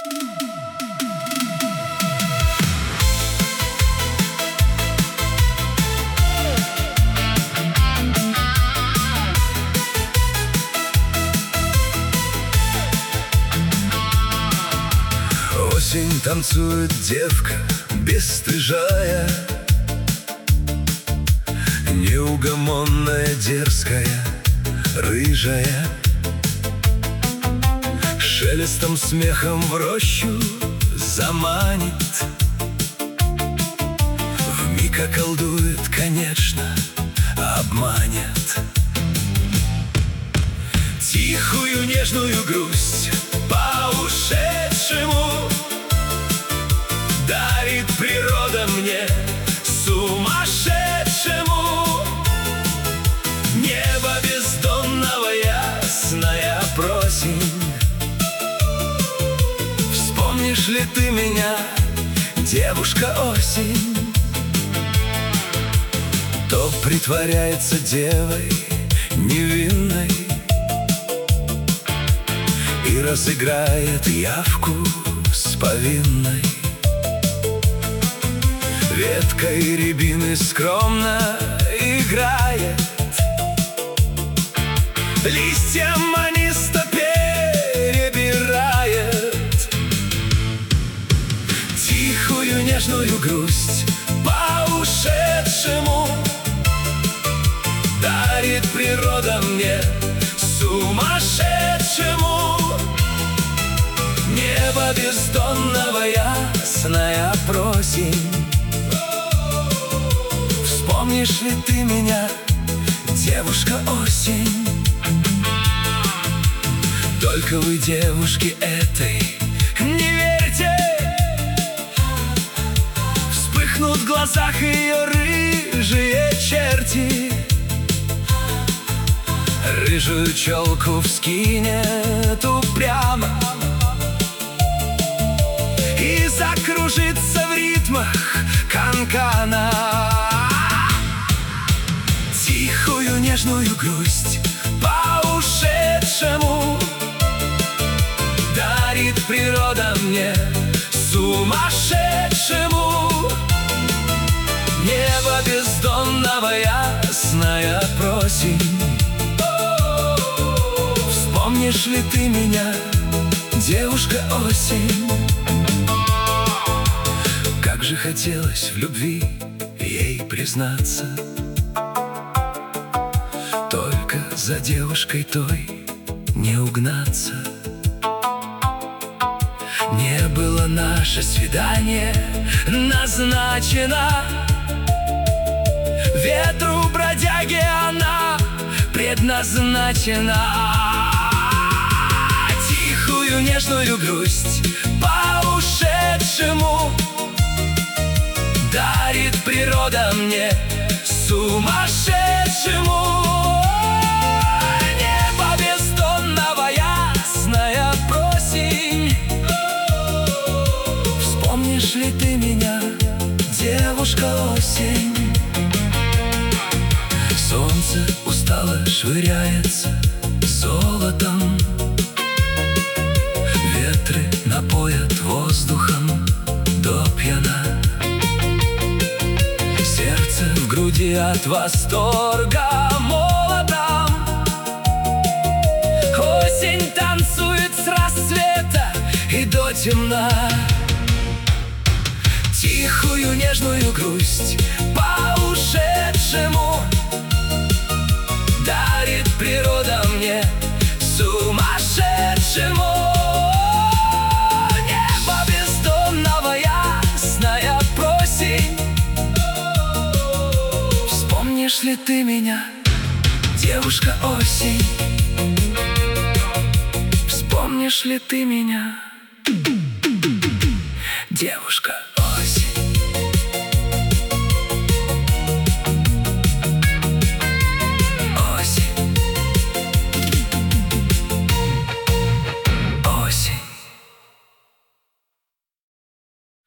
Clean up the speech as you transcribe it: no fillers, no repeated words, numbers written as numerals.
Осень танцует девка бесстыжая, неугомонная, дерзкая, рыжая. Шелестом, смехом в рощу заманит, вмиг околдует, конечно, обманет. Тихую нежную грусть по ушедшему дарит природа мне, сумасшедшему. Небо бездонного, ясная просень. Вспомнишь ли ты меня, девушка осень? То притворяется девой невинной и разыграет явку с повинной. Веткой рябины скромно играет, листья манисто перебирает. Тихую нежную грусть по ушедшему дарит природа мне, сумасшедшему. Небо бездонного, ясная просень. Вспомнишь ли ты меня, девушка осень? Только вы, девушки, этой не верьте. Вспыхнут в глазах ее рыжие черти, рыжую челку вскинет упрямо и закружится в ритмах канкана. Тихую нежную грусть по ушедшему дарит природа мне, сумасшедшему. Небо бездонного, ясная просень. Вспомнишь ли ты меня, девушка осень? Как же хотелось в любви ей признаться, только за девушкой той не угнаться. Не было наше свидание назначено, ветру бродяги она предназначена. Тихую нежную грусть по ушедшему дарит природа мне, сумасшедшему. Небо бездонного, ясная просень. Вспомнишь ли ты меня, девушка осень? Солнце устало швыряется золотом, ветры напоят воздухом до пьяна. Сердце в груди от восторга молотом. Осень танцует с рассвета и до темна. Тихую нежную грусть по ушедшему дарит природа мне, сумасшедшему. Небо бездонного, ясная просень. Вспомнишь ли ты меня, девушка осень? Вспомнишь ли ты меня, девушка